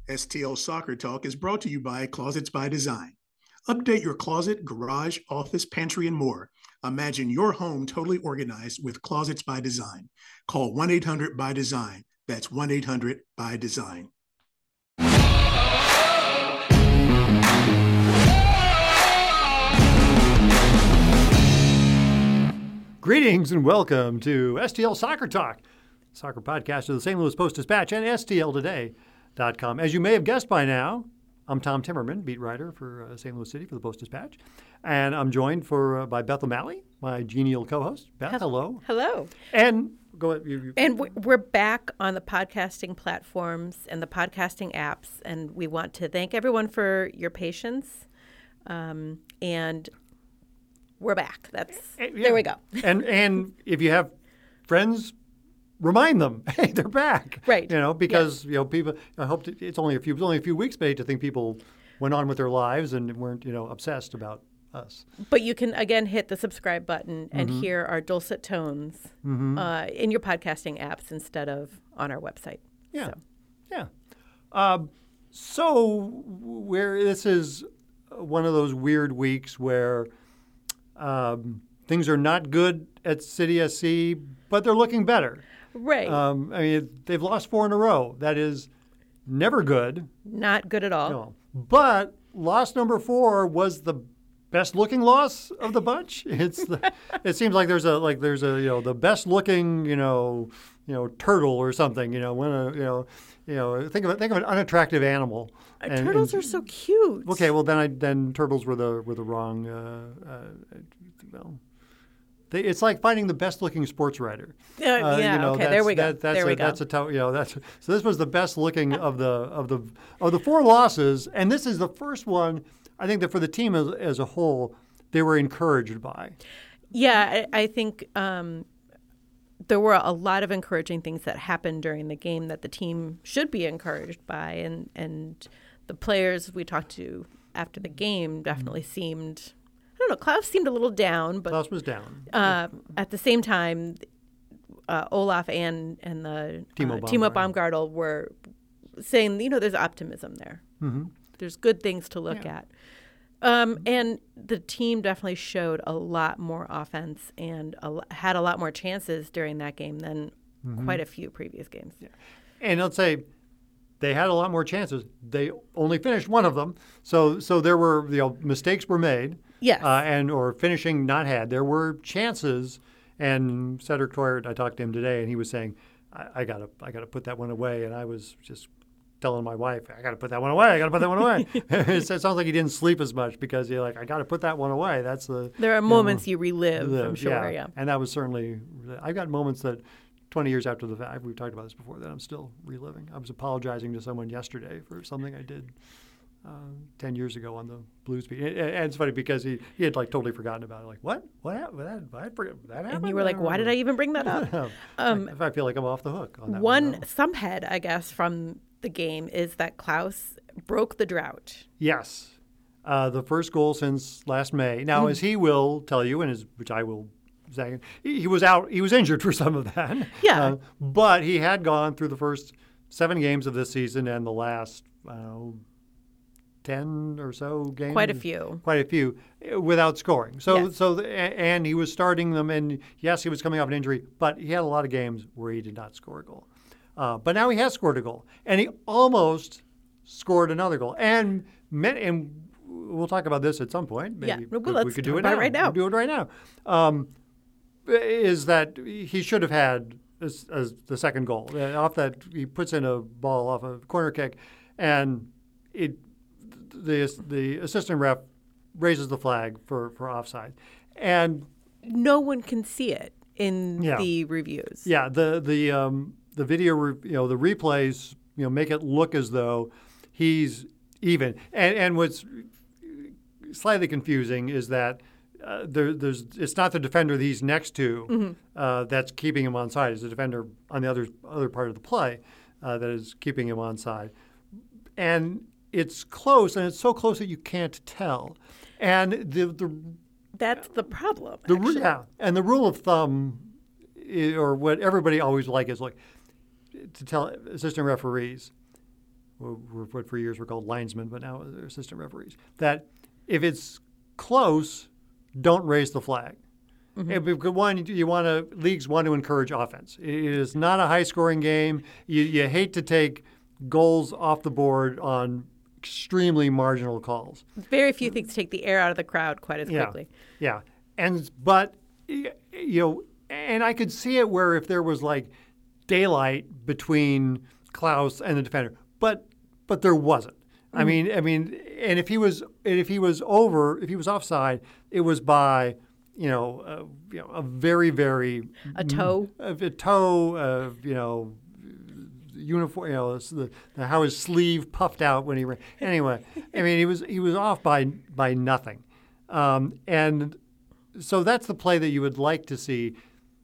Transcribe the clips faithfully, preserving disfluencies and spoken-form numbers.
S T L Soccer Talk is brought to you by Closets by Design. Update your closet, garage, office, pantry, and more. Imagine your home totally organized with Closets by Design. Call one eight hundred by design. That's one eight hundred by design. Greetings and welcome to S T L Soccer Talk, soccer podcast of the Saint Louis Post-Dispatch and S T L Today dot com. As you may have guessed by now, I'm Tom Timmerman, beat writer for uh, Saint Louis City for the Post-Dispatch, and I'm joined for uh, by Beth O'Malley, my genial co-host. Beth, hello. Hello. And go ahead. You, you. And we're back on the podcasting platforms and the podcasting apps, and we want to thank everyone for your patience. Um, and we're back. That's yeah. There we go. and and if you have friends, remind them, hey, they're back. Right. You know, because yes. you know people. I hope to, it's only a few. It was only a few weeks, but I hate to think people went on with their lives and weren't you know obsessed about us. But you can again hit the subscribe button and mm-hmm. hear our dulcet tones mm-hmm. uh, in your podcasting apps instead of on our website. Yeah. So. Yeah. Um, so where this is one of those weird weeks where. Um, things are not good at City S C, but they're looking better. Right. Um, I mean, they've lost four in a row. That is never good. Not good at all. No. But loss number four was the best-looking loss of the bunch. It's the, it seems like there's a like there's a you know the best-looking you know you know turtle or something. You know when a you know you know think of it, think of an unattractive animal. Uh, and, turtles and, are so cute. Okay, well then I then turtles were the were the wrong. Uh, uh, well, they, it's like finding the best looking sports writer. Uh, uh, yeah. You know, okay. There we go. That, that's there a, we go. That's a tough. You know, that's so. This was the best looking of the of the of the four losses, and this is the first one. I think that for the team as, as a whole, they were encouraged by. Yeah, I, I think. Um, There were a lot of encouraging things that happened during the game that the team should be encouraged by, and and the players we talked to after the game definitely mm-hmm. seemed, I don't know, Klaus seemed a little down, but Klaus was down. Uh, at the same time, uh, Olaf and and the Timo, uh, Baumgartel. Timo Baumgartel were saying, you know, there's optimism there. Mm-hmm. There's good things to look yeah. at. Um, and the team definitely showed a lot more offense and a, had a lot more chances during that game than mm-hmm. quite a few previous games. Yeah. And let's say they had a lot more chances. They only finished one of them, so so there were you know mistakes were made. Yes. Uh, and or finishing not had. There were chances, and Cedric Toyer, I talked to him today, and he was saying, I, I gotta I gotta put that one away, and I was just. Telling my wife, I got to put that one away. I got to put that one away. It sounds like he didn't sleep as much because you're like, I got to put that one away. That's the. There are you moments know, you relive, live. I'm sure. Yeah. yeah. And that was certainly. I've got moments that, twenty years after the fact, we've talked about this before, that I'm still reliving. I was apologizing to someone yesterday for something I did uh, ten years ago on the Blues beat. And, and it's funny because he, he had like totally forgotten about it. Like, what? What happened? That, I forget, that happened? And you were like, why did I even bring that up? um, I, I feel like I'm off the hook on that one. One, some head, I guess, from the game is that Klaus broke the drought. Yes. Uh, the first goal since last May. Now, mm. as he will tell you, and as, which I will say, he, he was out, he was injured for some of that. Yeah. Uh, but he had gone through the first seven games of this season and the last, I don't know, ten or so games. Quite a few. Quite a few without scoring. So, yes. so, the, and he was starting them, and yes, he was coming off an injury, but he had a lot of games where he did not score a goal. Uh, but now he has scored a goal, and he almost scored another goal. And and we'll talk about this at some point. Maybe yeah, well, we, let's we could do do it it now. right now. We'll do it right now. Um, is that he should have had as, as the second goal off that he puts in a ball off a corner kick, and it the the assistant ref raises the flag for, for offside, and no one can see it in yeah. the reviews. Yeah, the the um, the video, re, you know, the replays, you know, make it look as though he's even. And and what's slightly confusing is that uh, there, there's it's not the defender that he's next to mm-hmm. uh, that's keeping him onside. It's the defender on the other other part of the play uh, that is keeping him onside. And it's close, and it's so close that you can't tell. And the the that's the problem. The actually. yeah, and the rule of thumb, or what everybody always like is like to tell assistant referees, what for years were called linesmen, but now they're assistant referees, that if it's close, don't raise the flag. Mm-hmm. If, one, you want to, leagues want to encourage offense. It is not a high-scoring game. You, you hate to take goals off the board on extremely marginal calls. Very few things take the air out of the crowd quite as quickly. Yeah, yeah. And but you know, and I could see it where if there was like daylight between Klaus and the defender, but but there wasn't. Mm-hmm. I mean, I mean, and if he was, and if he was over, if he was offside, it was by, you know, uh, you know, a very, very a toe, a, a toe, uh, you know, uniform, you know, the, the, how his sleeve puffed out when he ran. Anyway, I mean, he was he was off by by nothing, um, and so that's the play that you would like to see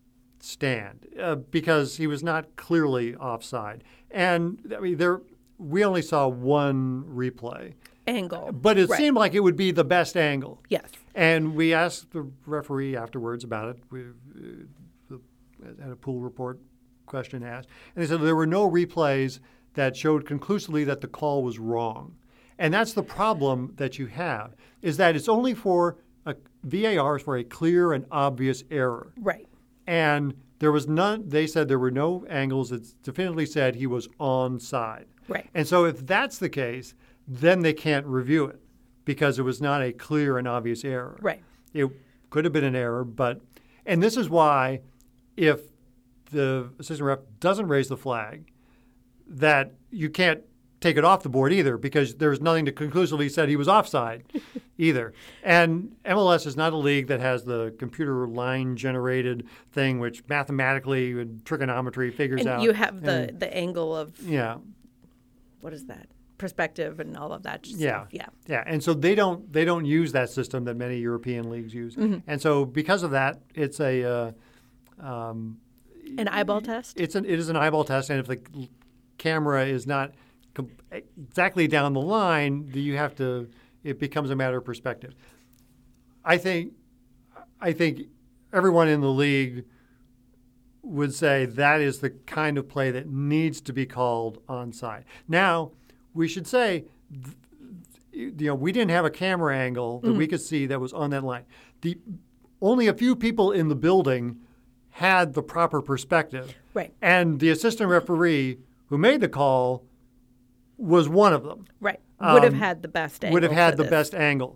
stand uh, because he was not clearly offside. And I mean, there we only saw one replay angle, but it right. seemed like it would be the best angle. Yes. And we asked the referee afterwards about it. We uh, had a pool report question asked, and they said there were no replays that showed conclusively that the call was wrong. And that's the problem that you have, is that it's only for a V A R is for a clear and obvious error. Right. And there was none, they said there were no angles that definitively said he was onside. Right. And so if that's the case, then they can't review it because it was not a clear and obvious error. Right. It could have been an error, but, and this is why if the assistant ref doesn't raise the flag, that you can't take it off the board either because there's nothing to conclusively said he was offside either. And M L S is not a league that has the computer line generated thing which mathematically and trigonometry figures and out. You have the, and, the angle of, yeah. what is that? Perspective and all of that stuff. Yeah. Yeah. Yeah. And so they don't they don't use that system that many European leagues use. Mm-hmm. And so because of that, it's a uh, um, an eyeball test? It's an, it is an eyeball test, and if the camera is not com- exactly down the line, you have to. It becomes a matter of perspective. I think, I think everyone in the league would say that is the kind of play that needs to be called onside. Now, we should say, you know, we didn't have a camera angle that mm-hmm. we could see that was on that line. The only a few people in the building had the proper perspective. Right. And the assistant referee who made the call was one of them. Right. Would have um, had the best angle. Would have had the this. best angle.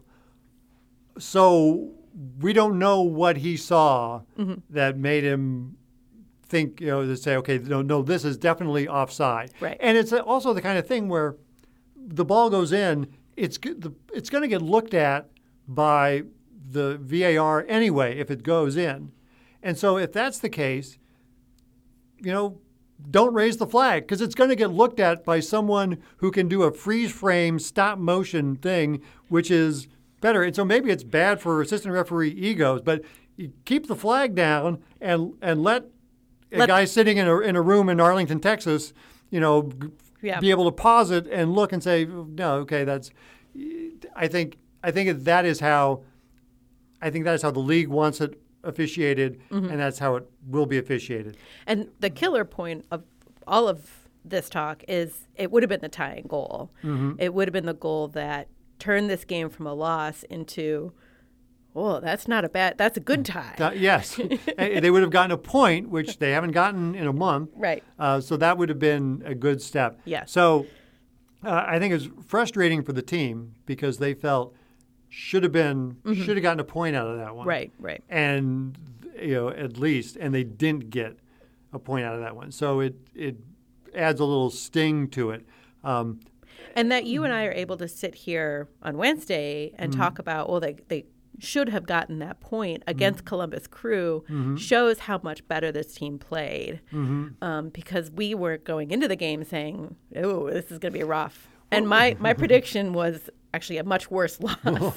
So we don't know what he saw mm-hmm. that made him think, you know, to say, okay, no, no, this is definitely offside. Right. And it's also the kind of thing where the ball goes in, it's it's going to get looked at by the V A R anyway if it goes in. And so if that's the case, you know, don't raise the flag because it's going to get looked at by someone who can do a freeze frame stop motion thing, which is better. And so maybe it's bad for assistant referee egos, but you keep the flag down and and let a let, guy sitting in a in a room in Arlington, Texas, you know, yeah. be able to pause it and look and say, no, okay, that's. I think I think that is how. I think that is how the league wants it officiated, mm-hmm. and that's how it will be officiated. And the killer point of all of this talk is it would have been the tying goal. Mm-hmm. It would have been the goal that turned this game from a loss into, oh, that's not a bad, that's a good tie. Uh, yes. They would have gotten a point, which they haven't gotten in a month. Right. Uh, so that would have been a good step. Yes. So uh, I think it was frustrating for the team because they felt should have been mm-hmm. should have gotten a point out of that one. Right, right. And you know, at least, and they didn't get a point out of that one. So it it adds a little sting to it. Um, and that you and I are able to sit here on Wednesday and mm-hmm. talk about, well, they they should have gotten that point against mm-hmm. Columbus Crew mm-hmm. shows how much better this team played. Mm-hmm. Um, because we were going into the game saying, oh, this is going to be rough. And my, my prediction was actually a much worse loss.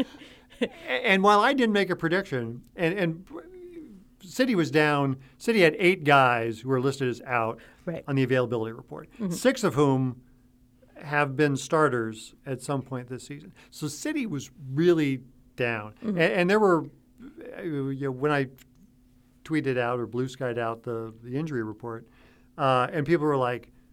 And while I didn't make a prediction, and, and City was down, City had eight guys who were listed as out right. on the availability report, mm-hmm. six of whom have been starters at some point this season. So City was really down. Mm-hmm. And, and there were, you know, when I tweeted out or blue skied out the, the injury report, uh, and people were like,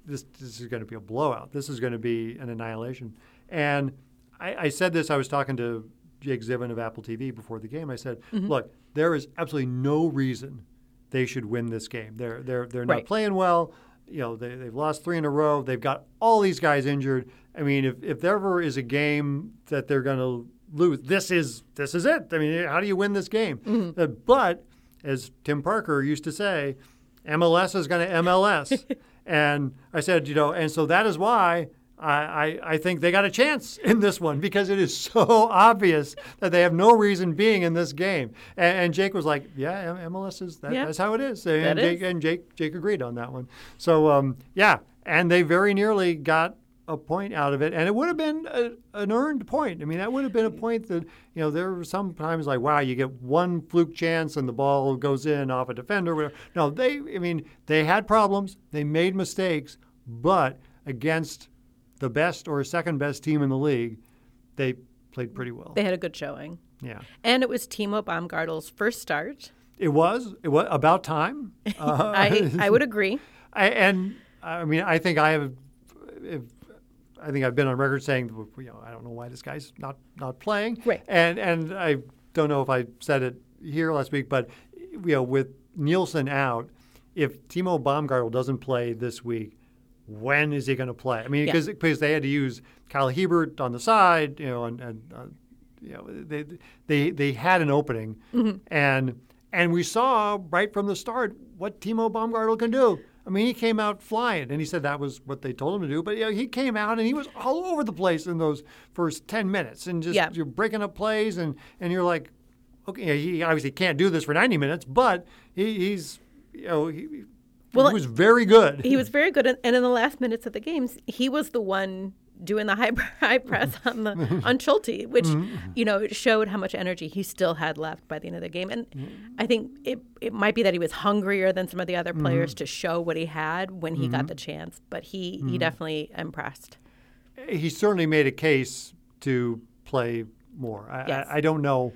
this this is going to be a blowout. This is going to be an annihilation. And I, I said this. I was talking to Jake Zivin of Apple T V before the game. I said, mm-hmm. look, there is absolutely no reason they should win this game. They're they're they're not right. playing well. You know, they they've lost three in a row. They've got all these guys injured. I mean, if if there ever is a game that they're going to lose, this is this is it. I mean, how do you win this game? Mm-hmm. Uh, but as Tim Parker used to say, M L S is going to M L S. And I said, you know, and so that is why I, I, I think they got a chance in this one, because it is so obvious that they have no reason being in this game. And, and Jake was like, yeah, M L S is, that, yeah. that's how it is. And, that Jake, is. and Jake, Jake agreed on that one. So, um, yeah, and they very nearly got a point out of it, and it would have been a, an earned point. I mean, that would have been a point that, you know, there were sometimes like, wow, you get one fluke chance and the ball goes in off a defender. Whatever. No, they, I mean, they had problems, they made mistakes, but against the best or second best team in the league, they played pretty well. They had a good showing. Yeah, and it was Timo Baumgartel's first start. It was. It was about time. Uh, I I would agree. I, and I mean, I think I have. If, I think I've been on record saying, you know, I don't know why this guy's not, not playing. Right. And and I don't know if I said it here last week, but you know, with Nielsen out, if Timo Baumgartel doesn't play this week, when is he going to play? I mean, because yeah. because they had to use Kyle Hebert on the side, you know, and, and uh, you know, they they they had an opening, mm-hmm. and and we saw right from the start what Timo Baumgartel can do. I mean, he came out flying, and he said that was what they told him to do. But you know, he came out, and he was all over the place in those first ten minutes, and just yeah. you're breaking up plays, and, and you're like, okay, he obviously can't do this for ninety minutes, but he, he's, you know, he, well, he was very good. He was very good, and in the last minutes of the games, he was the one doing the high, high press on the on Schulte, which mm-hmm. you know showed how much energy he still had left by the end of the game. And mm-hmm. I think it it might be that he was hungrier than some of the other players mm-hmm. to show what he had when he mm-hmm. got the chance, but he mm-hmm. he definitely impressed. He certainly made a case to play more. I, yes. I, I don't know.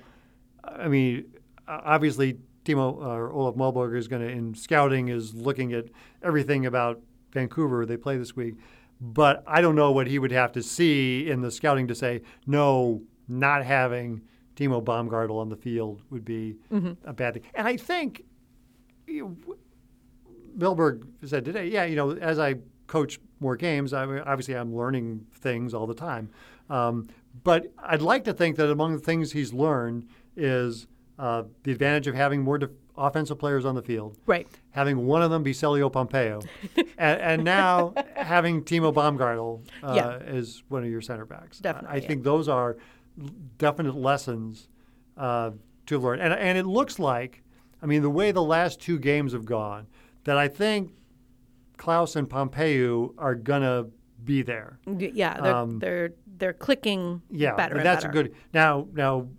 I mean, obviously, Timo or Olaf Malberg is going to, in scouting, is looking at everything about Vancouver they play this week. But I don't know what he would have to see in the scouting to say, no, not having Timo Baumgartel on the field would be mm-hmm. a bad thing. And I think you know, Milberg said today, yeah, you know, as I coach more games, I mean, obviously I'm learning things all the time. Um, but I'd like to think that among the things he's learned is uh, the advantage of having more def- offensive players on the field. Right. Having one of them be Celio Pompeo. and, and now having Timo Baumgartel uh, yeah. as one of your center backs. Definitely. I yeah. think those are definite lessons uh, to learn. And, and it looks like, I mean, the way the last two games have gone, that I think Klaus and Pompeo are going to be there. Yeah, they're, um, they're, they're clicking yeah, better and that's better. a good. Now, now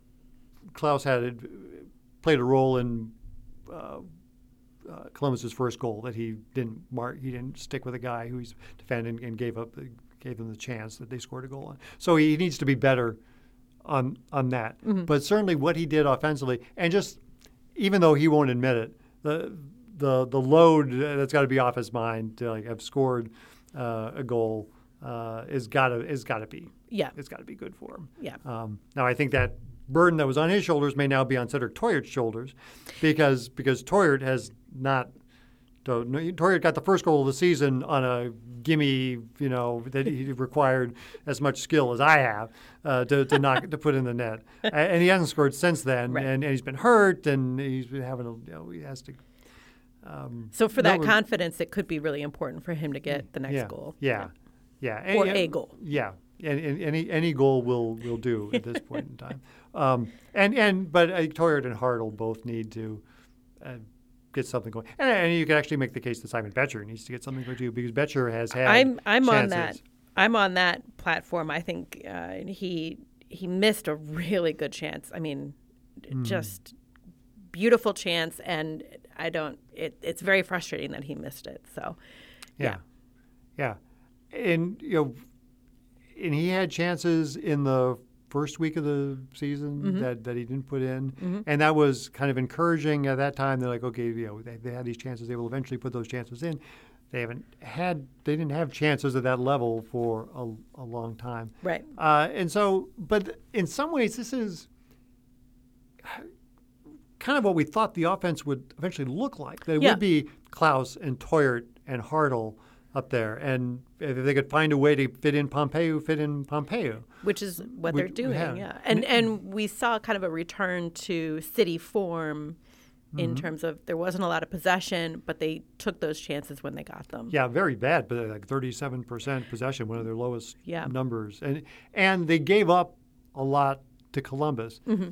Klaus had played a role in uh, uh, Columbus's first goal that he didn't mark. He didn't stick with a guy who he's defending and gave up, the, gave them the chance that they scored a goal on. So he needs to be better on on that. Mm-hmm. But certainly what he did offensively, and just even though he won't admit it, the the the load that's got to be off his mind to like have scored uh, a goal uh, is gotta is gotta be yeah it's got to be good for him. Yeah. Um, now I think that burden that was on his shoulders may now be on Cedric Toyert's shoulders, because because Toyert has not. Toyert got the first goal of the season on a gimme, you know, that he required as much skill as I have uh, to to knock to put in the net, and he hasn't scored since then, right. and, and he's been hurt, and he's been having a, you know, he has to. Um, so for that no, confidence, it could be really important for him to get the next yeah, goal. Yeah, yeah, yeah. or and, a goal. Yeah. And, and any any goal will will do at this point in time, um, and and but uh, Toyert and Hartl both need to uh, get something going, and, and you can actually make the case that Simon Betcher needs to get something going too, because Betcher has had. I'm I'm chances. on that. I'm on that platform. I think uh, he he missed a really good chance. I mean, mm. just beautiful chance, and I don't. It, it's very frustrating that he missed it. So, yeah, yeah, yeah. and you know. And he had chances in the first week of the season mm-hmm. that, that he didn't put in. Mm-hmm. And that was kind of encouraging at that time. They're like, okay, you know, they, they had these chances. They will eventually put those chances in. they haven't had they didn't have chances at that level for a, a long time. Right. Uh, and so, but in some ways, this is kind of what we thought the offense would eventually look like. That it Yeah. would be Klaus and Toyert and Hartle up there, and if they could find a way to fit in Pompeu, fit in Pompeu. Which is what We- they're doing, yeah. yeah. And and we saw kind of a return to city form in Mm-hmm. terms of there wasn't a lot of possession, but they took those chances when they got them. Yeah, very bad, but like thirty-seven percent possession, one of their lowest Yeah. numbers. And and they gave up a lot to Columbus. Mm-hmm.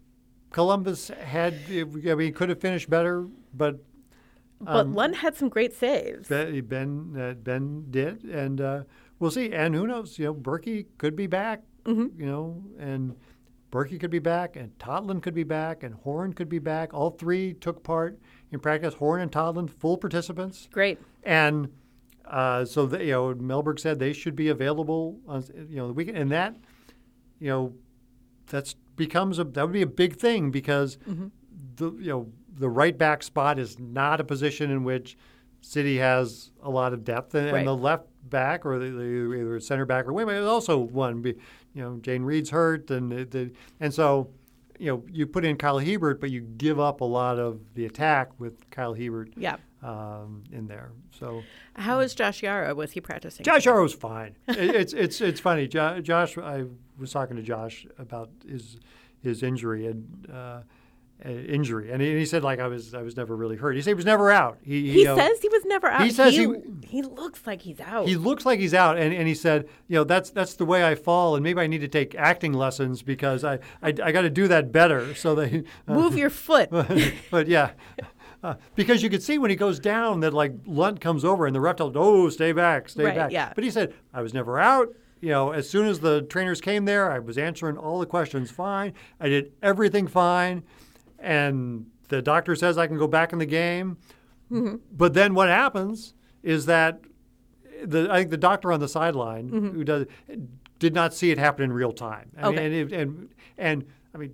Columbus had, I mean, could have finished better, but But um, Lund had some great saves. Ben Ben, uh, Ben did, and uh, we'll see. And who knows? You know, Berkey could be back. Mm-hmm. You know, and Berkey could be back, and Totland could be back, and Horn could be back. All three took part in practice. Horn and Totland, full participants. Great. And uh, so, the, you know, Melberg said they should be available on, you know, the weekend. And that, you know, that's becomes a that would be a big thing because Mm-hmm. the you know the right back spot is not a position in which City has a lot of depth, and, Right. and the left back or the, the either center back or wing is also one. Be- You know, Jane Reed's hurt, and the, the and so. You know, you put in Kyle Hebert, but you give up a lot of the attack with Kyle Hebert Yeah. um, in there. So How is Josh Yara? Was he practicing? Josh Yarrow's fine. It, it's it's it's funny. Jo- Josh, I was talking to Josh about his his injury and uh, uh, injury, and he, he said like I was I was never really hurt. He said he was never out. He, He you know, says he was never out. He says he, he- he looks like he's out. he looks like he's out, and, and he said, you know, that's that's the way I fall, and maybe I need to take acting lessons because I I, I got to do that better. So they uh, Move your foot. but yeah. Uh, because you could see when he goes down that like Lunt comes over and the ref tells him, oh, stay back, stay Right, back. yeah. But he said, I was never out. You know, as soon as the trainers came there, I was answering all the questions fine. I did everything fine. And the doctor says I can go back in the game. Mm-hmm. But then what happens is that the I think the doctor on the sideline Mm-hmm. who does did not see it happen in real time. I Okay. mean, and, it, and and I mean,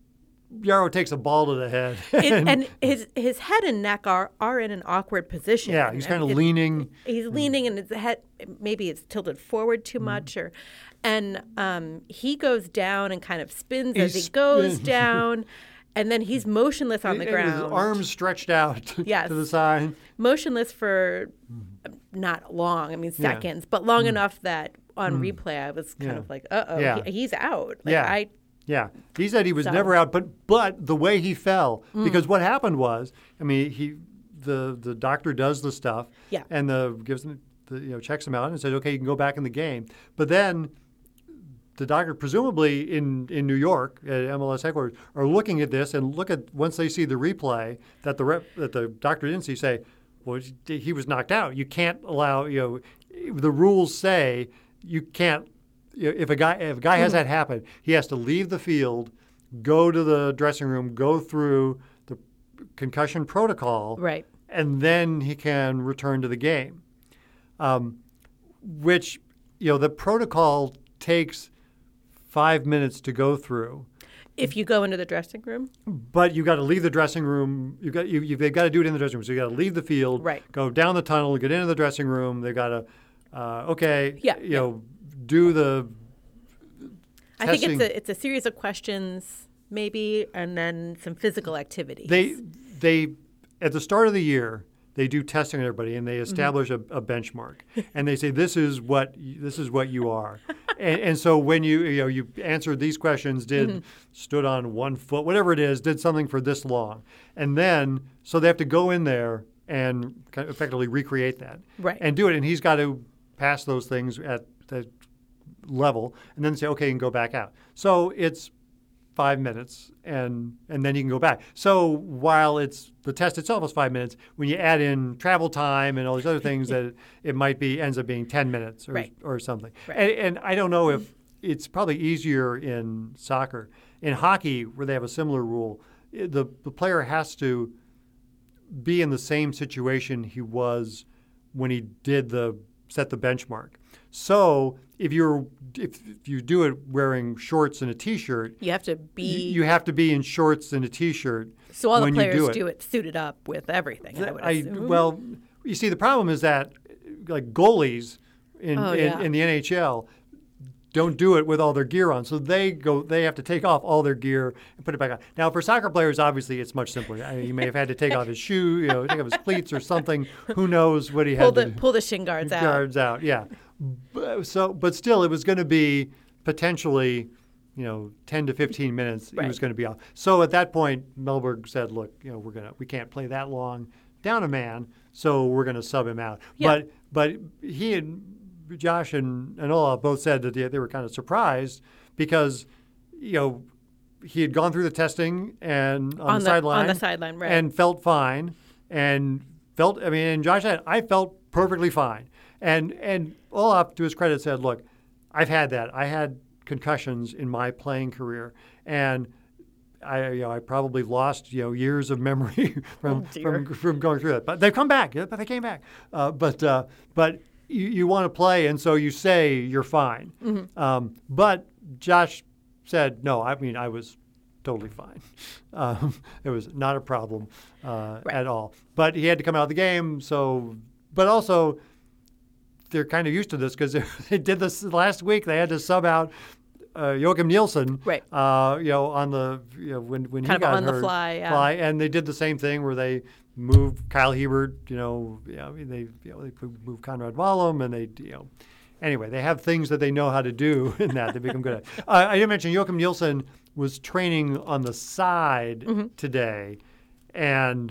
Yarrow takes a ball to the head. It, and his his head and neck are, are in an awkward position. Yeah, he's kind of It- leaning. He's leaning, and his head maybe it's tilted forward Mm-hmm. too much, or and um, he goes down and kind of spins as He's he goes spin- down, and then he's motionless on the and ground. His arms stretched out Yes. to the side. motionless for uh, not long. I mean Yeah. seconds, but long enough that on replay I was kind Yeah. of like, uh oh, Yeah. he, he's out. Like, Yeah. I Yeah, he said he was So- never out, but but the way he fell, Mm. because what happened was, I mean, he the the doctor does the stuff, Yeah. and the gives him the you know checks him out and says, okay, you can go back in the game. But then the doctor, presumably in, in New York at M L S headquarters, are looking at this and look at once they see the replay that the rep, that the doctor didn't see, say, well, he was knocked out. You can't allow you know the rules say you can't. You know, if a guy if a guy has that happen, he has to leave the field, go to the dressing room, go through the concussion protocol, right. and then he can return to the game. Um, which you know the protocol takes five minutes to go through, If you go into the dressing room, but you got to leave the dressing room. You got you you've got to do it in the dressing room. So you got to leave the field, Right. go down the tunnel, get into the dressing room. They got to uh, okay, Yeah, you yeah. know, do the. I think testing. it's a it's a series of questions maybe, and then some physical activities. They they at the start of the year they do testing on everybody and Mm-hmm. they establish a, a benchmark and they say this is what this is what you are, and, and so when you you know you answered these questions, did Mm-hmm. stood on one foot, whatever it is, did something for this long, and then so they have to go in there and kind of effectively recreate that Right. and do it, and he's got to pass those things at the level and then say okay, you can go back out. So it's five minutes, and and then you can go back. So while it's the test itself is five minutes, when you add in travel time and all these other things, that it might be ends up being ten minutes or Right. or something. Right. And, and I don't know if it's probably easier in soccer. In hockey, where they have a similar rule, i- the the player has to be in the same situation he was when he did the set the benchmark. So if you're if, if you do it wearing shorts and a t-shirt, you have to y- be. you have to be in shorts and a t-shirt so all the when players you do it. do it suited up with everything. I would I, assume. well, you see, the problem is that like goalies in, Oh, in, yeah. in the N H L don't do it with all their gear on. So they go, they have to take off all their gear and put it back on. Now, for soccer players, obviously, it's much simpler. I mean, he may have had to take off his shoe, you know, take off his cleats or something. Who knows what he Pull had the to pull the shin guards out. guards out. Yeah. But, so, but still, it was going to be potentially, you know, ten to fifteen minutes. Right. He was going to be off. So at that point, Mellberg said, "Look, you know, we're gonna, we can't play that long, down a man. So we're going to sub him out." Yeah. But but he and Josh and, and Ola both said that they, they were kind of surprised because, you know, he had gone through the testing and on, On the, the- sideline on the sideline, right. and felt fine and felt. I mean, and Josh said, "I felt perfectly fine." And and Olaf, to his credit, said, "Look, I've had that. I had concussions in my playing career, and I, you know, I probably lost, you know, years of memory from, Oh, dear. from from going through that. But they've come back. But they came back. Uh, but uh, but you, you want to play, and so you say you're fine. Mm-hmm. Um, but Josh said, no. I mean, I was totally fine. Um, it was not a problem uh, Right. at all. But he had to come out of the game. So, but also, they're kind of used to this because they did this last week. They had to sub out uh, Joachim Nielsen, Right. uh, you know, on the you know when when Kind he of got on the hurt, fly, yeah. fly, and they did the same thing where they moved Kyle Hebert, you know, you know, they you know they moved Conrad Wallum, and they you know, anyway, they have things that they know how to do in that they become good at. Uh, I didn't mention Joachim Nielsen was training on the side Mm-hmm. today, and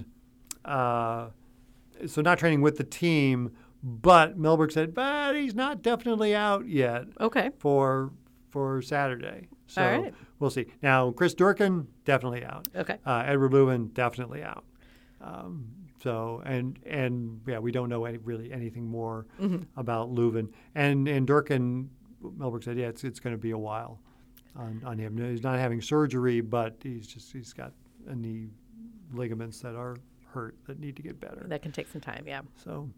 uh, so not training with the team. But Mellberg said, but he's not definitely out yet Okay. for for Saturday. So All right. we'll see. Now, Chris Durkin, definitely out. Okay. Uh, Edward Lewin, definitely out. Um, so, and, and yeah, we don't know any, really anything more Mm-hmm. about Leuven. And, and Durkin, Mellberg said, yeah, it's, it's going to be a while on, on him. He's not having surgery, but he's just, he's got a knee ligaments that are hurt that need to get better. That can take some time. Yeah. So...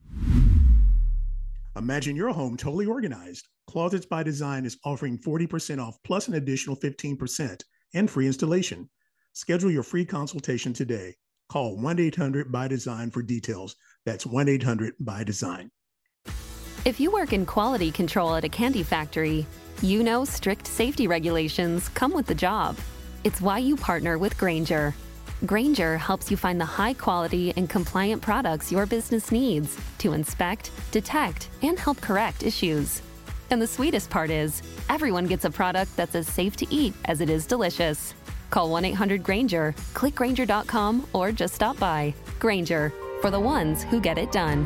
Imagine your home totally organized. Closets by Design is offering forty percent off plus an additional fifteen percent and free installation. Schedule your free consultation today. Call one eight hundred by design for details. That's one eight hundred by design. If you work in quality control at a candy factory, you know strict safety regulations come with the job. It's why you partner with Grainger. Grainger helps you find the high-quality and compliant products your business needs to inspect, detect, and help correct issues. And the sweetest part is, everyone gets a product that's as safe to eat as it is delicious. Call one eight hundred Grainger, click Grainger dot com, or just stop by. Grainger, for the ones who get it done.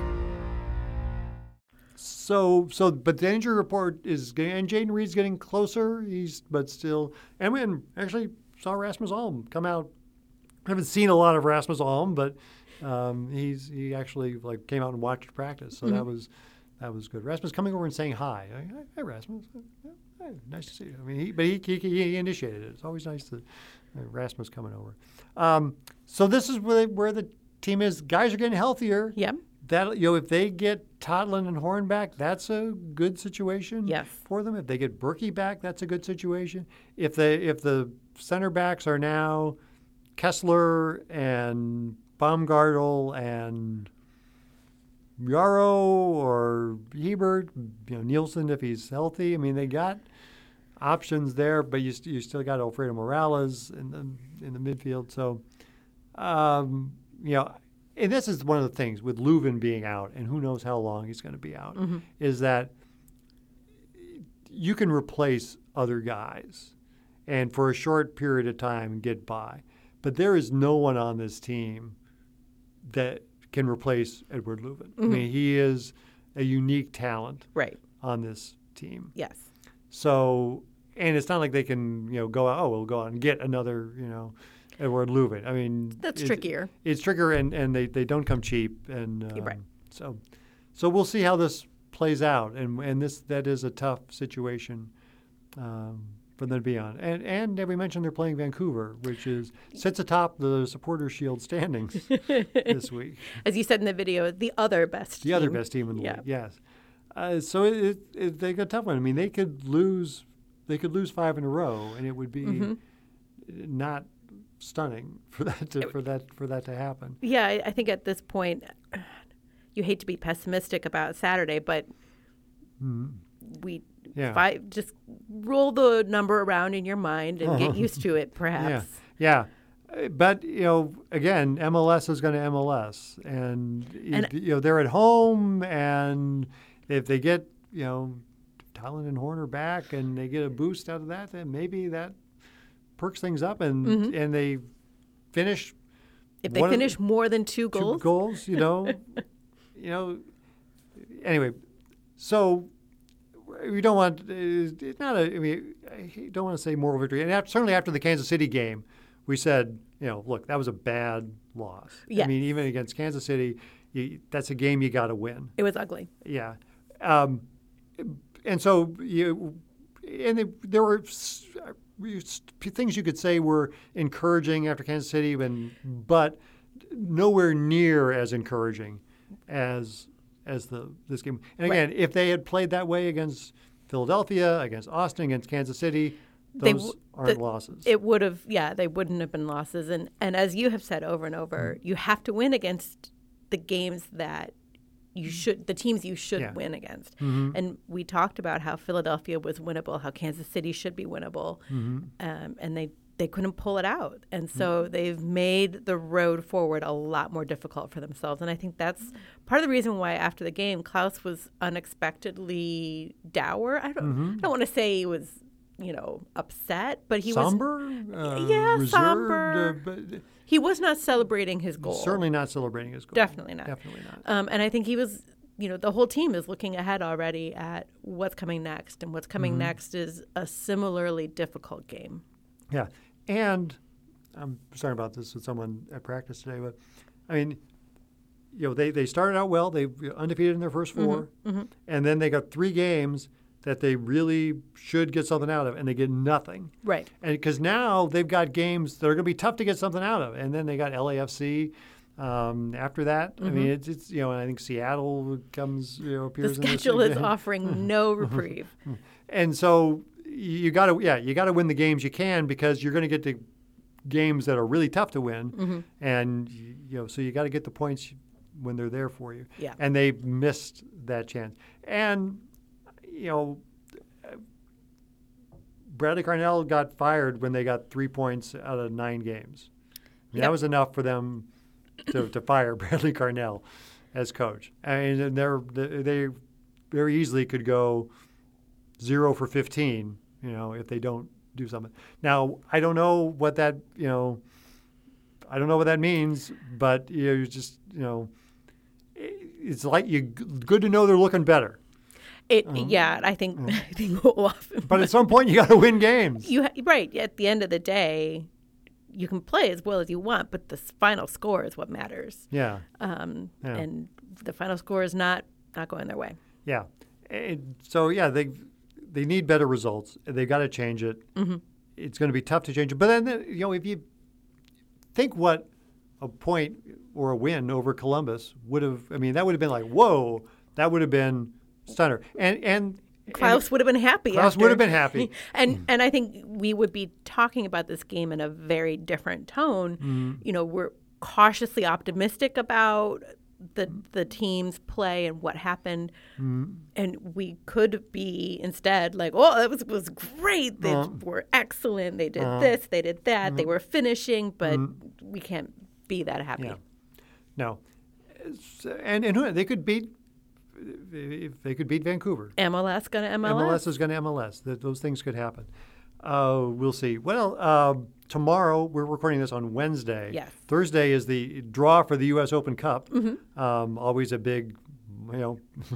So, so, but the injury report is, getting, and Jaden Reed's getting closer. He's, but still, and we actually saw Rasmus Alm come out. I haven't seen a lot of Rasmus Alm, but um, he's he actually like came out and watched practice, so Mm-hmm. that was that was good. Rasmus coming over and saying hi. Hi, hi Rasmus. Hi, nice to see you. I mean, he, but he, he he initiated it. It's always nice to uh, Rasmus coming over. Um, so this is where where the team is. Guys are getting healthier. Yeah. That you know, if they get Totlin and Horn back, that's a good situation Yes. for them. If they get Berkey back, that's a good situation. If they if the center backs are now Kessler and Baumgartel and Yarrow or Hebert, you know, Nielsen if he's healthy. I mean, they got options there, but you, st- you still got Alfredo Morales in the in the midfield. So, um, you know, and this is one of the things with Leuven being out, and who knows how long he's going to be out, Mm-hmm. is that you can replace other guys and for a short period of time get by. But there is no one on this team that can replace Edward Leuven. Mm-hmm. I mean, he is a unique talent Right. on this team. Yes. So, and it's not like they can, you know, go out, oh, we'll go out and get another, you know, Edward Leuven. I mean, That's it- trickier. It's trickier, and, and they, they don't come cheap. And um, Right. so, so we'll see how this plays out. And and this that is a tough situation um, for them to be on. And and we mentioned they're playing Vancouver, which is sits atop the Supporter Shield standings this week. As you said in the video, the other best The team. other best team in the Yeah. league, yes. Uh, so it, it, it, they got a tough one. I mean, they could lose, they could lose five in a row, and it would be Mm-hmm. not stunning for that to, for that for that to happen. Yeah, I, I think at this point, you hate to be pessimistic about Saturday, but mm-hmm. we yeah. five, just roll the number around in your mind and get used to it, perhaps. Yeah. yeah. But, you know, again, M L S is going to M L S. And, and, you know, they're at home, and if they get, you know, Tylen and Horner back and they get a boost out of that, then maybe that perks things up, and mm-hmm. and they finish. If they finish the, more than two goals, two goals, you know, you know. Anyway, so we don't want. It's not a. I mean, I don't want to say moral victory. And after, certainly after the Kansas City game, we said, you know, look, that was a bad loss. Yes. I mean, even against Kansas City, you, that's a game you got to win. It was ugly. Yeah, um, and so you, and they, there were things you could say were encouraging after Kansas City, and, but nowhere near as encouraging as as the this game. And again, right. if they had played that way against Philadelphia, against Austin, against Kansas City, those w- aren't the, losses. It would have, yeah, they wouldn't have been losses. And and as you have said over and over, mm-hmm. you have to win against the games that you should, the teams you should yeah. win against. Mm-hmm. And we talked about how Philadelphia was winnable, how Kansas City should be winnable, mm-hmm. um, and they, they couldn't pull it out. And so mm-hmm. they've made the road forward a lot more difficult for themselves. And I think that's part of the reason why after the game, Klaus was unexpectedly dour. I don't, mm-hmm. I don't want to say he was, you know, upset, but he somber? was uh, yeah, reserved, somber. Uh, but he was not celebrating his goal. Certainly not celebrating his goal. Definitely not. Definitely not. Um, and I think he was, you know, the whole team is looking ahead already at what's coming next, and what's coming mm-hmm. next is a similarly difficult game. Yeah, and I'm sorry about this with someone at practice today, but I mean, you know, they, they started out well. They were undefeated in their first four, mm-hmm. Mm-hmm. and then they got three games that they really should get something out of, and they get nothing. Right. And because now they've got games that are going to be tough to get something out of, and then they got L A F C um, after that. Mm-hmm. I mean, it's, it's you know, I think Seattle comes you know appears. The schedule is offering no reprieve. And so you got to yeah you got to win the games you can, because you're going to get to games that are really tough to win, mm-hmm. and you know so you got to get the points when they're there for you. Yeah. And they missed that chance. And you know, Bradley Carnell got fired when they got three points out of nine games. I mean, yep. That was enough for them to, to fire Bradley Carnell as coach. I mean, they're, they very easily could go zero for fifteen, you know, if they don't do something. Now, I don't know what that, you know, I don't know what that means, but you know, you just, you know, it's like you good to know they're looking better. It, um, yeah, I think. Uh, I think we'll often, but at some point, you got to win games. You right at the end of the day, you can play as well as you want, but the final score is what matters. Yeah. Um, yeah. And the final score is not not going their way. Yeah. And so yeah, they they need better results. They've got to change it. Mm-hmm. It's going to be tough to change it. But then you know, if you think what a point or a win over Columbus would have, I mean, that would have been like, whoa, that would have been stunner. And and Klaus and would have been happy. Klaus after. would have been happy. and mm. and I think we would be talking about this game in a very different tone. Mm. You know, we're cautiously optimistic about the the team's play and what happened. Mm. And we could be instead like, oh, that was was great. They uh. were excellent. They did uh. this, they did that. Mm. They were finishing, but mm. we can't be that happy. Yeah. No. And and who they could beat If they could beat Vancouver. M L S going to M L S? M L S is going to M L S. That those things could happen. Uh, we'll see. Well, uh, tomorrow, we're recording this on Wednesday. Yes. Thursday is the draw for the U S Open Cup. Mm-hmm. Um, always a big, you know,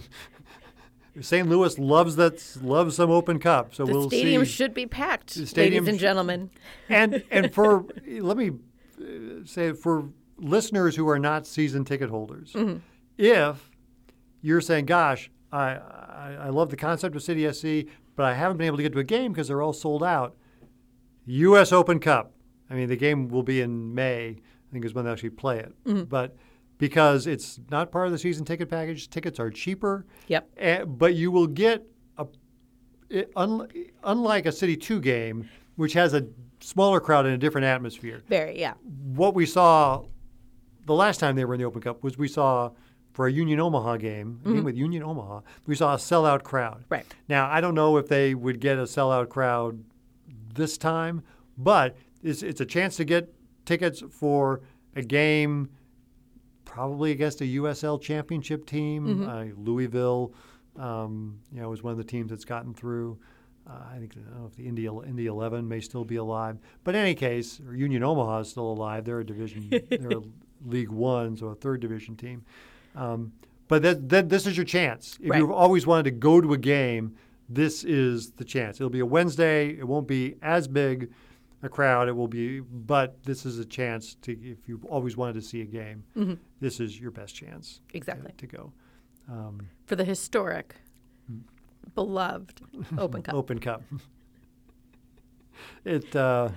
Saint Louis loves that, loves some Open Cup. So the we'll see. The stadium should be packed, ladies and gentlemen. And and for, let me say, for listeners who are not season ticket holders, mm-hmm. if you're saying, gosh, I, I I love the concept of City S C, but I haven't been able to get to a game because they're all sold out. U S Open Cup. I mean, the game will be in May, I think is when they actually play it. Mm-hmm. But because it's not part of the season ticket package, tickets are cheaper. Yep. And, but you will get, a, it, un, unlike a City two game, which has a smaller crowd and a different atmosphere. Very, yeah. What we saw the last time they were in the Open Cup was we saw for a Union Omaha game, a Mhm. game with Union Omaha, we saw a sellout crowd. Right. Now, I don't know if they would get a sellout crowd this time, but it's, it's a chance to get tickets for a game probably against a U S L championship team. Mhm. Uh, Louisville, um, you know, is one of the teams that's gotten through. Uh, I think I don't know if the Indy Indy eleven may still be alive, but in any case, or Union Omaha is still alive. They're a division, they're a League One, so a third division team. Um, but that, that this is your chance. If Right. you've always wanted to go to a game, this is the chance. It'll be a Wednesday. It won't be as big a crowd. It will be, but this is a chance to, if you've always wanted to see a game, Mm-hmm. this is your best chance Exactly. to, to go. Um, For the historic, beloved Open Cup. Open Cup. It uh,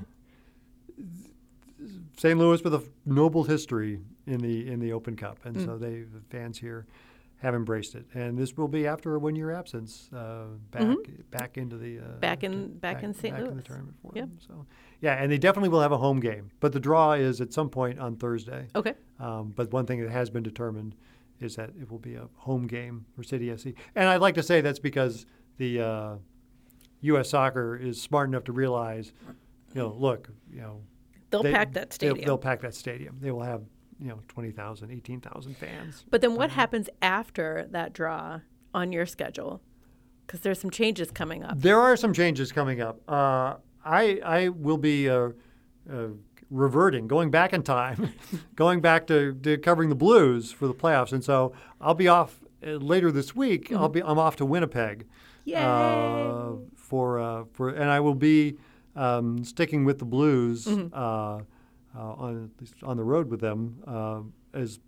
Saint Louis with a noble history in the in the Open Cup, and Mm. so they the fans here have embraced it. And this will be after a one-year absence, uh, back Mhm. back into the uh, Back in- to- back in Saint back in the Louis. tournament for Yep. them. So yeah, and they definitely will have a home game, but the draw is at some point on Thursday. Okay. Um, but one thing that has been determined is that it will be a home game for City S C. And I'd like to say that's because the uh, U S Soccer is smart enough to realize, you know, look, you know, They'll they- pack that they'll- stadium. They'll, pack that stadium. They will have, you know, twenty thousand, eighteen thousand fans. But then what happens after that draw on your schedule? Because there's some changes coming up. There are some changes coming up. Uh, I I will be uh, uh, reverting, going back in time, going back to, to covering the Blues for the playoffs, and so I'll be off uh, later this week. I'll be I'm off to Winnipeg. Yay! Uh, for uh, for and I will be um, sticking with the Blues Mhm. uh, uh, on at least on the road with them uh, as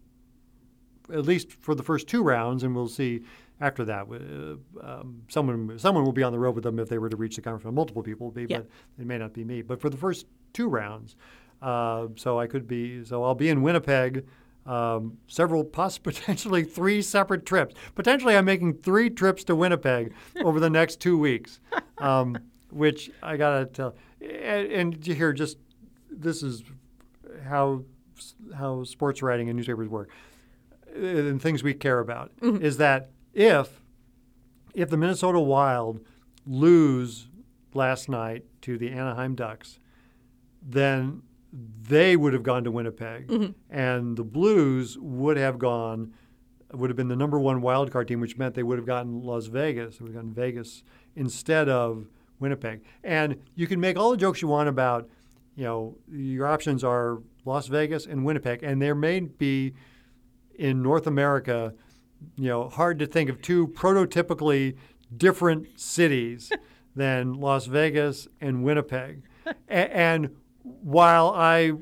at least for the first two rounds, and we'll see after that. Uh, um, someone someone will be on the road with them if they were to reach the conference final. Multiple people will be, Yeah. but it may not be me. But for the first two rounds, uh, so I could be. So I'll be in Winnipeg. Um, several, poss- potentially three separate trips. Potentially, I'm making three trips to Winnipeg over the next two weeks, um, which I gotta tell. And, and you hear just this is how how sports writing and newspapers work, uh, and things we care about Mhm. is that if if the Minnesota Wild lose last night to the Anaheim Ducks, then they would have gone to Winnipeg, Mhm. and the Blues would have gone, would have been the number one wild card team, which meant they would have gotten Las Vegas, they would have gotten Vegas instead of Winnipeg. And you can make all the jokes you want about, you know, your options are Las Vegas and Winnipeg, and there may be in North America, you know, hard to think of two prototypically different cities than Las Vegas and Winnipeg. A- and while I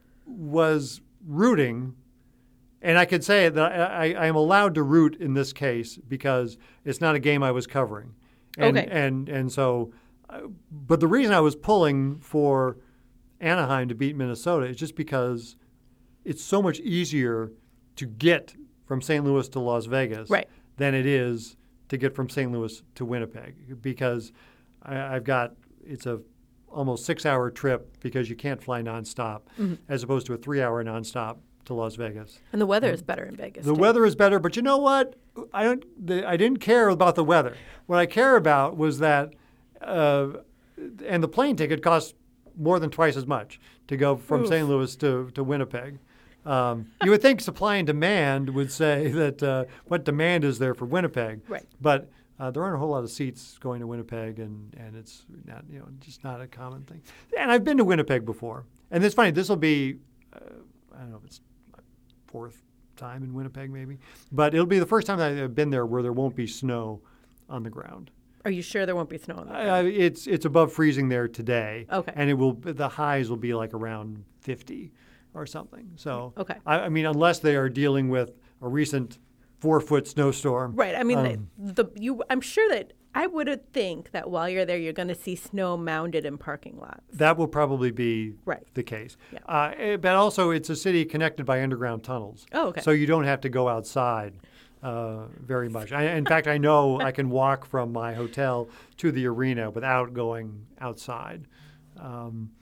was rooting, and I could say that I, I am allowed to root in this case because it's not a game I was covering. And, Okay. And, and so, uh, but the reason I was pulling for Anaheim to beat Minnesota is just because it's so much easier to get from Saint Louis to Las Vegas Right. than it is to get from Saint Louis to Winnipeg, because I, I've got, it's a almost six-hour trip because you can't fly nonstop, Mhm. as opposed to a three-hour nonstop to Las Vegas. And the weather is better in Vegas. The too. weather is better, but you know what? I don't. The, I didn't care about the weather. What I care about was that, uh, and the plane ticket cost more than twice as much to go from Oof. Saint Louis to, to Winnipeg. Um, you would think supply and demand would say that uh, what demand is there for Winnipeg, Right. but uh, there aren't a whole lot of seats going to Winnipeg, and, and it's not, you know, just not a common thing. And I've been to Winnipeg before, and it's funny. This will be, uh, I don't know if it's my fourth time in Winnipeg, maybe, but it'll be the first time that I've been there where there won't be snow on the ground. Are you sure there won't be snow on the I, I, ground? it's it's above freezing there today, Okay. and it will the highs will be like around fifty or something. So Okay. I, I mean, unless they are dealing with a recent four foot snowstorm, Right. I mean, um, the, the you. I'm sure that I would think that while you're there, you're going to see snow mounded in parking lots. that will probably be Right. the case. Yeah. Uh, eh, but also, it's a city connected by underground tunnels. Oh, okay. So you don't have to go outside uh, very much. I, in fact, I know I can walk from my hotel to the arena without going outside. Um,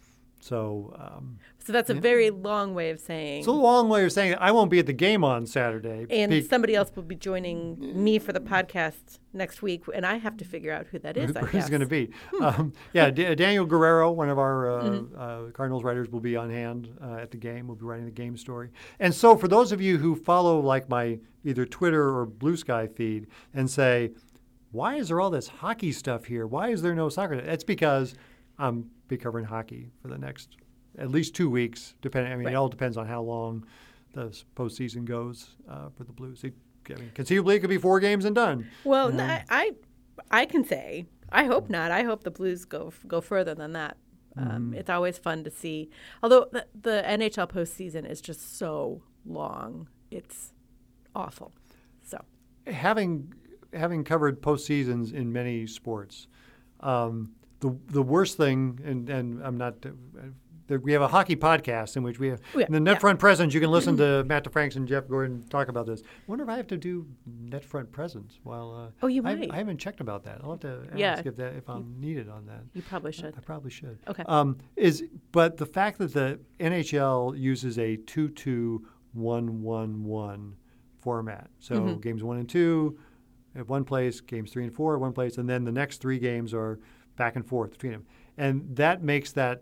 So, um, so that's a yeah. very long way of saying. It's a long way of saying I won't be at the game on Saturday. And be- somebody else will be joining me for the podcast next week, and I have to figure out who that is. I Who's guess. going to be? um, yeah, D- Daniel Guerrero, one of our uh, mm-hmm. uh, Cardinals writers, will be on hand uh, at the game. We'll be writing the game story. And so, for those of you who follow like my either Twitter or Blue Sky feed and say, "Why is there all this hockey stuff here? Why is there no soccer?" It's because I'm be covering hockey for the next at least two weeks, depending. I mean, right. it all depends on how long the postseason goes uh, for the Blues. It, I mean, conceivably, it could be four games and done. Well, you know? I, I, I can say I hope not. I hope the Blues go go further than that. Um, mm-hmm. It's always fun to see. Although the, the N H L postseason is just so long, it's awful. So having having covered postseasons in many sports. Um, The the worst thing, and, and I'm not, uh, we have a hockey podcast in which we have, oh, yeah, in the Net yeah. Front Presence, you can listen to Matt DeFranks and Jeff Gordon talk about this. I wonder if I have to do Net Front Presence while, uh, oh, you I, might. I haven't checked about that. I'll have to ask yeah. if, that, if I'm needed on that. You probably should. I, I probably should. Okay. Um, is But the fact that the N H L uses a two two one one one format, so mm-hmm. games one and two at one place, games three and four at one place, and then the next three games are back and forth between them. And that makes that,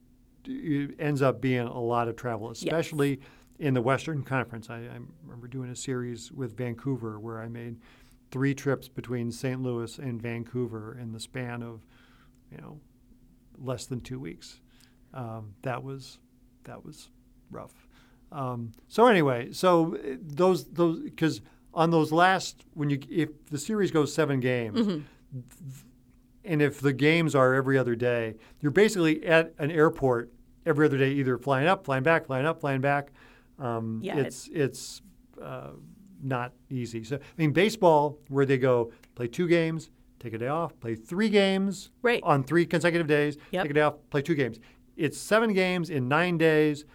it ends up being a lot of travel, especially yes. in the Western Conference. I, I remember doing a series with Vancouver where I made three trips between Saint Louis and Vancouver in the span of, you know, less than two weeks. Um, that was that was rough. Um, so anyway, so those those because on those last when you if the series goes seven games. Mm-hmm. Th- And if the games are every other day, you're basically at an airport every other day, either flying up, flying back, flying up, flying back. Um, yeah, it's it's uh, not easy. So I mean, baseball, where they go play two games, take a day off, play three games right. on three consecutive days, yep. take a day off, play two games. It's seven games in nine days.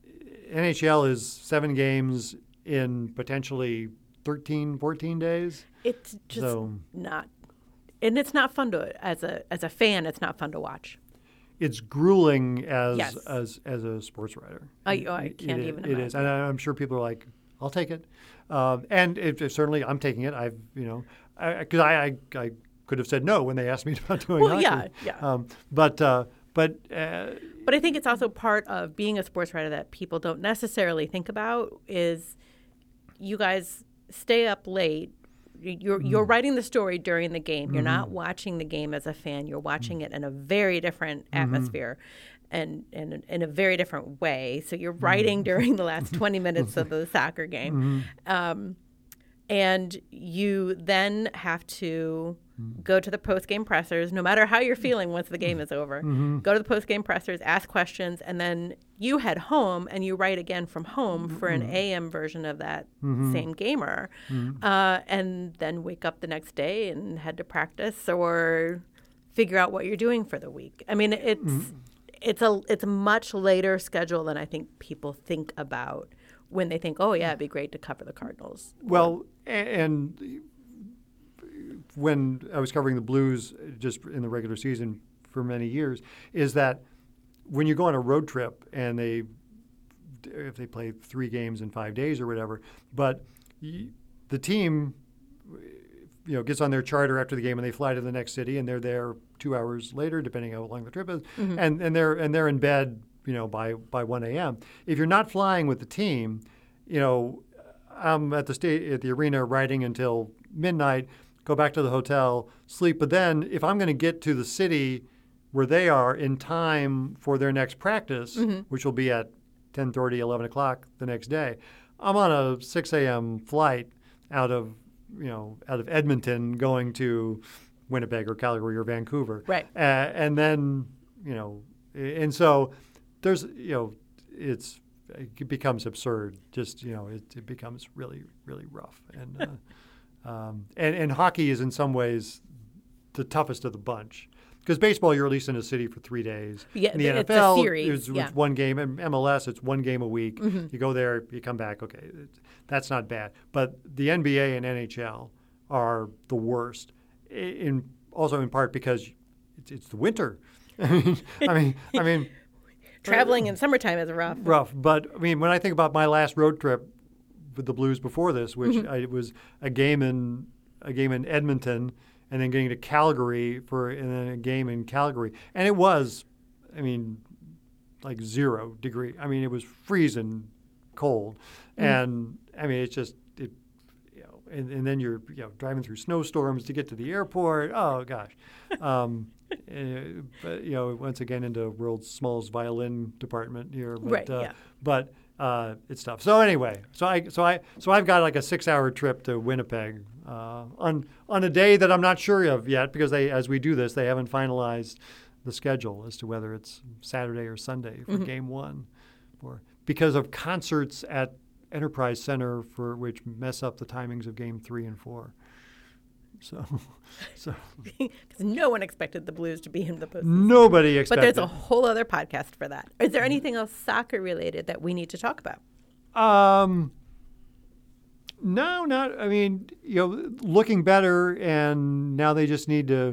N H L is seven games in potentially thirteen, fourteen days. It's just so, not. And it's not fun to as a as a fan. It's not fun to watch. It's grueling as yes. as as a sports writer. I, oh, I can't it, even. It imagine. is, and I'm sure people are like, "I'll take it," um, and it, it, certainly I'm taking it. I've you know, because I, I, I I could have said no when they asked me about doing well, hockey. yeah, yeah. Um, but uh, but uh, but I think it's also part of being a sports writer that people don't necessarily think about is you guys stay up late. You're you're mm. writing the story during the game. You're mm-hmm. not watching the game as a fan. You're watching it in a very different atmosphere, mm-hmm. and, and in a very different way. So you're writing mm-hmm. during the last twenty minutes of the soccer game, mm-hmm. um, and you then have to mm-hmm. go to the post-game pressers, no matter how you're feeling once the game is over. Mm-hmm. Go to the post-game pressers, ask questions, and then you head home and you write again from home for an A M version of that mm-hmm. same gamer, mm-hmm. uh, and then wake up the next day and head to practice or figure out what you're doing for the week. I mean, it's mm-hmm. it's a it's a much later schedule than I think people think about when they think, oh yeah, it'd be great to cover the Cardinals. Well, and when I was covering the Blues just in the regular season for many years, is that when you go on a road trip and they, if they play three games in five days or whatever, but the team, you know, gets on their charter after the game and they fly to the next city and they're there two hours later, depending on how long the trip is, mm-hmm. and and they're and they're in bed, you know, by by one a.m. If you're not flying with the team, you know, I'm at the sta- at the arena writing until midnight, go back to the hotel, sleep. But then if I'm going to get to the city where they are in time for their next practice, mm-hmm. which will be at ten thirty, eleven o'clock the next day, I'm on a six a.m. flight out of, you know, out of Edmonton going to Winnipeg or Calgary or Vancouver. Right. Uh, and then, you know, and so there's, you know, it's, it becomes absurd. Just, you know, it, it becomes really, really rough. And, uh, um, and, and hockey is in some ways the toughest of the bunch. Because baseball, you're at least in a city for three days. Yeah, in the it's N F L, a series. it's, yeah. it's one game. In M L S, it's one game a week. Mm-hmm. You go there, you come back. Okay, it, that's not bad. But the N B A and N H L are the worst. In also in part because it's, it's the winter. I mean, I mean, I mean, traveling in summertime is rough. Rough. But, I mean, when I think about my last road trip with the Blues before this, which Mm-hmm. I, it was a game in a game in Edmonton and then getting to Calgary for and then a game in Calgary. And it was, I mean, like zero degree. I mean, it was freezing cold. Mm-hmm. And, I mean, it's just, it, you know, and, and then you're you know driving through snowstorms to get to the airport. Oh, gosh. Um, uh, but, you know, once again into world's smallest violin department here. But, Right, uh, yeah. But uh, it's tough. So anyway, so I so I so I've got like a six-hour trip to Winnipeg uh, on on a day that I'm not sure of yet because they as we do this they haven't finalized the schedule as to whether it's Saturday or Sunday for Mm-hmm. game one, or because of concerts at Enterprise Center for which mess up the timings of game three and four. So, so Because no one expected the Blues to be in the postseason. nobody But expected. there's a whole other podcast for that. Is there anything else soccer related that we need to talk about? Um, no, not. I mean, you know, looking better, and now they just need to,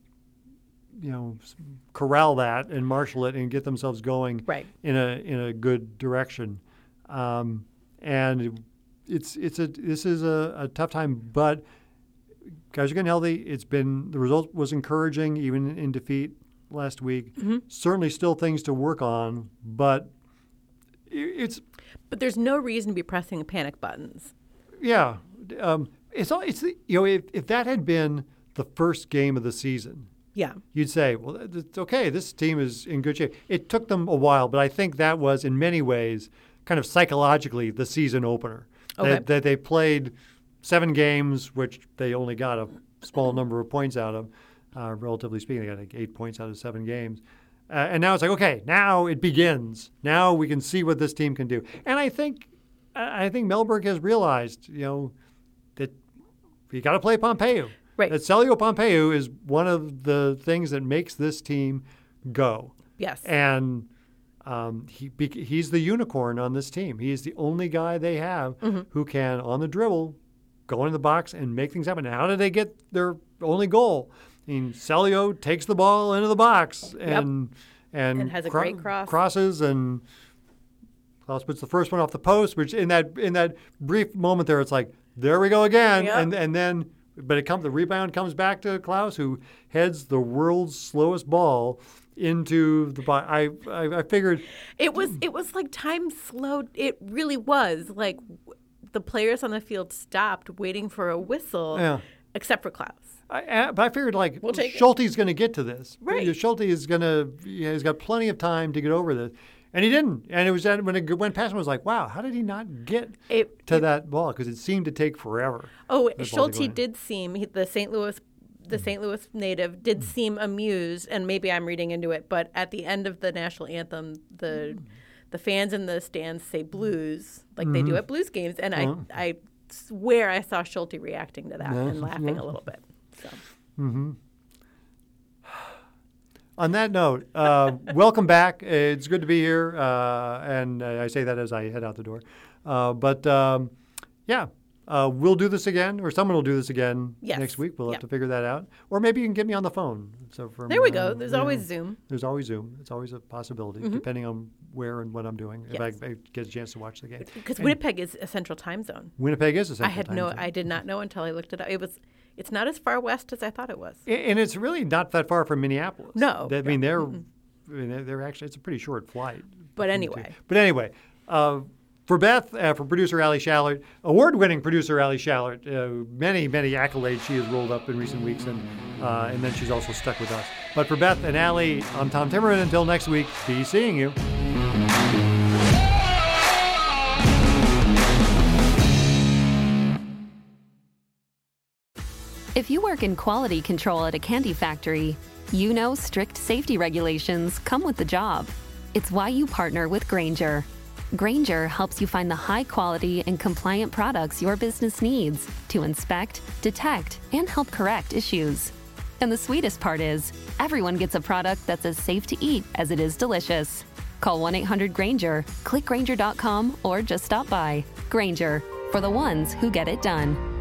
you know, s- corral that and marshal it and get themselves going Right. in a in a good direction. Um, and it's it's a this is a, a tough time, but guys are getting healthy. It's been the result was encouraging, even in defeat last week. Mm-hmm. Certainly, still things to work on, but i- it's. But there's no reason to be pressing panic buttons. Yeah, um, it's all. It's the, you know if, if that had been the first game of the season, Yeah. you'd say, well, it's okay. This team is in good shape. It took them a while, but I think that was in many ways kind of psychologically the season opener. Okay. That, that they played seven games, which they only got a small number of points out of, uh, relatively speaking. They got like eight points out of seven games. Uh, and now it's like, okay, now it begins. Now we can see what this team can do. And I think I think Mellberg has realized, you know, that you got to play Pompeu. Right. That Celio Pompeu is one of the things that makes this team go. Yes. And um, he bec- he's the unicorn on this team. He is the only guy they have Mm-hmm. who can, on the dribble, go into the box and make things happen. How did they get their only goal? I mean, Celio takes the ball into the box and and, And has a great cross. crosses, and Klaus puts the first one off the post. Which in that in that brief moment there, it's like, there we go again, Yep. and and then. But it comes. The rebound comes back to Klaus, who heads the world's slowest ball into the box. I, I I figured It was it was like time slowed. It really was like w- the players on the field stopped waiting for a whistle, Yeah. except for Klaus. I, I- but I figured like We'll take it. Schulte's going to get to this. Right. Schulte is going to. Yeah, he's got plenty of time to get over this, and he didn't. And it was that when it went past him, I was like, wow, how did he not get It, to that ball? Because it seemed to take forever. oh, that ball to Schulte go in. did seem he, the Saint Louis the Saint Louis native did seem amused, and maybe I'm reading into it, but at the end of the national anthem, the the fans in the stands say Blues like they do at Blues games, and I I swear I saw Schulte reacting to that Yeah, and laughing yeah. a little bit. So. On that note, uh, welcome back. It's good to be here, uh, and I say that as I head out the door. Uh, but um, yeah, uh, we'll do this again, or someone will do this again Yes. next week. We'll Yeah. have to figure that out, or maybe you can get me on the phone. So from, There we uh, go. There's yeah, always Zoom. There's always Zoom. It's always a possibility, depending on where and what I'm doing. If I, Yes. I get a chance to watch the game, Because And Winnipeg is a central time zone. Winnipeg is a I central had time no, zone. I did not know until I looked it up. It was, it's not as far west as I thought it was. A- And it's really not that far from Minneapolis. No, I mean, no. they're, I mean, they're, they're actually, it's a pretty short flight. But between the anyway. two. But anyway, uh, for Beth, uh, for producer Ali Shallert, award-winning producer Ali Shallert, uh, many, many accolades she has rolled up in recent weeks, and uh, and then she's also stuck with us. But for Beth and Ali, I'm Tom Timmerman. Until next week, be seeing you. If you work in quality control at a candy factory, you know strict safety regulations come with the job. It's why you partner with Grainger. Grainger helps you find the high quality and compliant products your business needs to inspect, detect, and help correct issues. And the sweetest part is, everyone gets a product that's as safe to eat as it is delicious. Call one eight hundred Grainger, click Grainger dot com, or just stop by. Grainger, for the ones who get it done.